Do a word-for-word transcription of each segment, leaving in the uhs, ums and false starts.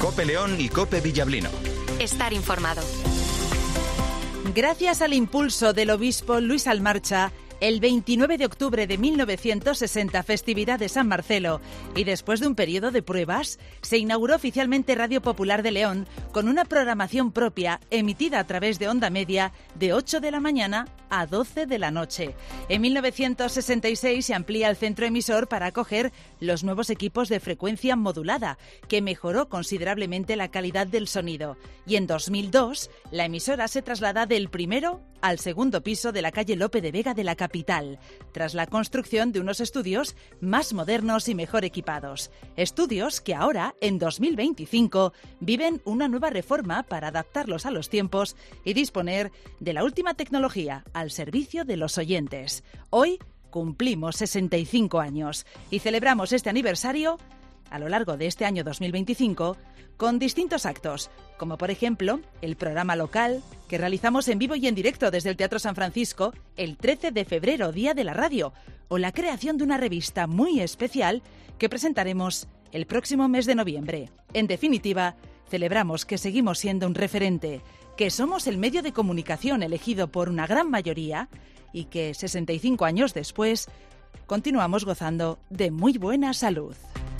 COPE León y COPE Villablino. Estar informado. Gracias al impulso del obispo Luis Almarcha, el veintinueve de octubre de mil novecientos sesenta, festividad de San Marcelo, y después de un periodo de pruebas, se inauguró oficialmente Radio Popular de León con una programación propia emitida a través de onda media de ocho de la mañana a doce de la noche. En mil novecientos sesenta y seis se amplía el centro emisor para acoger los nuevos equipos de frecuencia modulada, que mejoró considerablemente la calidad del sonido. Y en dos mil dos, la emisora se traslada del primero al segundo piso de la calle Lope de Vega de la capital, tras la construcción de unos estudios más modernos y mejor equipados. Estudios que ahora, en dos mil veinticinco, viven una nueva reforma para adaptarlos a los tiempos y disponer de la última tecnología al servicio de los oyentes. Hoy cumplimos sesenta y cinco años y celebramos este aniversario a lo largo de este año dos mil veinticinco con distintos actos, como por ejemplo el programa local que realizamos en vivo y en directo desde el Teatro San Francisco el trece de febrero, Día de la Radio, o la creación de una revista muy especial que presentaremos el próximo mes de noviembre. En definitiva, celebramos que seguimos siendo un referente, que somos el medio de comunicación elegido por una gran mayoría y que sesenta y cinco años después continuamos gozando de muy buena salud.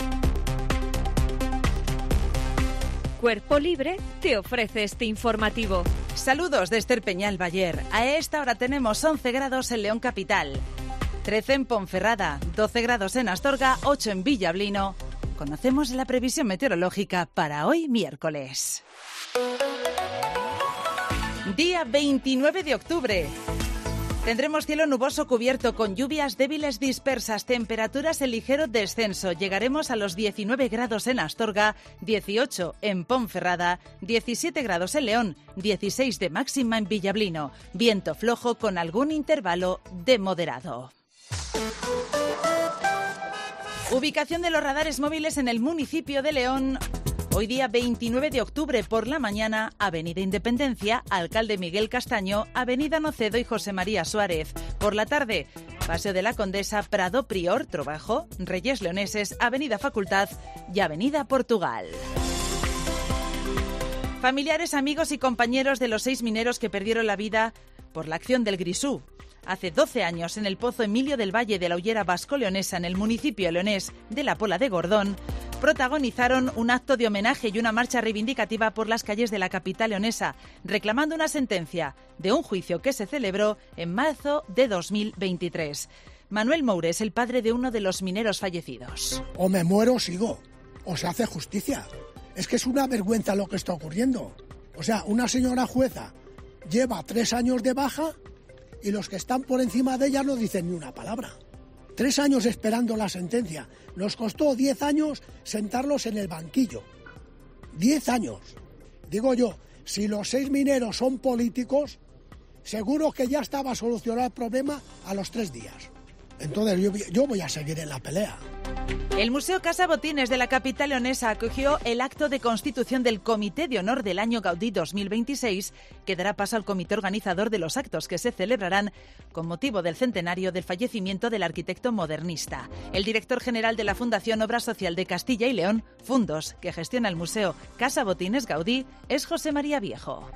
Cuerpo Libre te ofrece este informativo. Saludos de Esther Peñal Bayer. A esta hora tenemos once grados en León Capital, trece en Ponferrada, doce grados en Astorga, ocho en Villablino. Conocemos la previsión meteorológica para hoy miércoles. Día veintinueve de octubre. Tendremos cielo nuboso cubierto con lluvias débiles dispersas, temperaturas en ligero descenso. Llegaremos a los diecinueve grados en Astorga, dieciocho en Ponferrada, diecisiete grados en León, dieciséis de máxima en Villablino. Viento flojo con algún intervalo de moderado. Ubicación de los radares móviles en el municipio de León. Hoy día veintinueve de octubre por la mañana, Avenida Independencia, Alcalde Miguel Castaño, Avenida Nocedo y José María Suárez. Por la tarde, Paseo de la Condesa, Prado Prior, Trobajo, Reyes Leoneses, Avenida Facultad y Avenida Portugal. Familiares, amigos y compañeros de los seis mineros que perdieron la vida por la acción del Grisú hace doce años en el Pozo Emilio del Valle de la Hullera Vasco-Leonesa, en el municipio leonés de la Pola de Gordón, protagonizaron un acto de homenaje y una marcha reivindicativa por las calles de la capital leonesa, reclamando una sentencia de un juicio que se celebró en marzo de dos mil veintitrés. Manuel Moure es el padre de uno de los mineros fallecidos. O me muero o sigo, o se hace justicia. Es que es una vergüenza lo que está ocurriendo. O sea, una señora jueza lleva tres años de baja y los que están por encima de ella no dicen ni una palabra. Tres años esperando la sentencia. Nos costó diez años sentarlos en el banquillo. Diez años. Digo yo, si los seis mineros son políticos, seguro que ya estaba solucionado el problema a los tres días. Entonces yo, yo voy a seguir en la pelea. El Museo Casa Botines de la capital leonesa acogió el acto de constitución del Comité de Honor del Año Gaudí dos mil veintiséis, que dará paso al comité organizador de los actos que se celebrarán con motivo del centenario del fallecimiento del arquitecto modernista. El director general de la Fundación Obra Social de Castilla y León, Fundos, que gestiona el Museo Casa Botines Gaudí, es José María Viejo.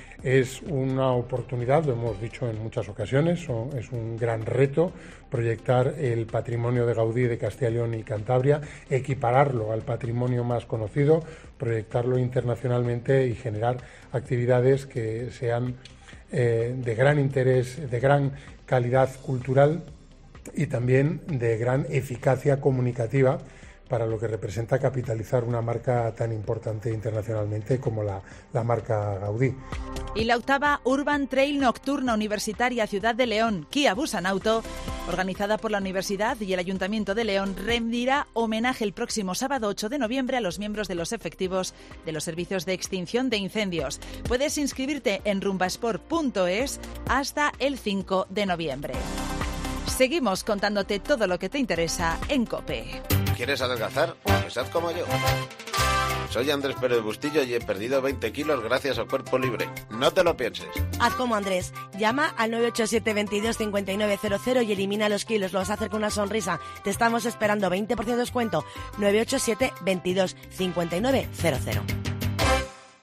Es una oportunidad, lo hemos dicho en muchas ocasiones, es un gran reto proyectar el patrimonio de Gaudí de Castilla y León y Cantabria, equipararlo al patrimonio más conocido, proyectarlo internacionalmente y generar actividades que sean eh, de gran interés, de gran calidad cultural y también de gran eficacia comunicativa, para lo que representa capitalizar una marca tan importante internacionalmente como la, la marca Gaudí. Y la octava Urban Trail Nocturna Universitaria Ciudad de León, Kia Busanauto, organizada por la Universidad y el Ayuntamiento de León, rendirá homenaje el próximo sábado ocho de noviembre a los miembros de los efectivos de los servicios de extinción de incendios. Puedes inscribirte en rumbasport punto es hasta el cinco de noviembre. Seguimos contándote todo lo que te interesa en COPE. ¿Quieres adelgazar? Pues haz como yo. Soy Andrés Pérez Bustillo y he perdido veinte kilos gracias a Cuerpo Libre. No te lo pienses. Haz como Andrés. Llama al nueve ocho siete veintidós cincuenta y nueve cero cero y elimina los kilos. Lo vas a hacer con una sonrisa. Te estamos esperando. veinte por ciento de descuento. nueve ocho siete veintidós cincuenta y nueve cero cero.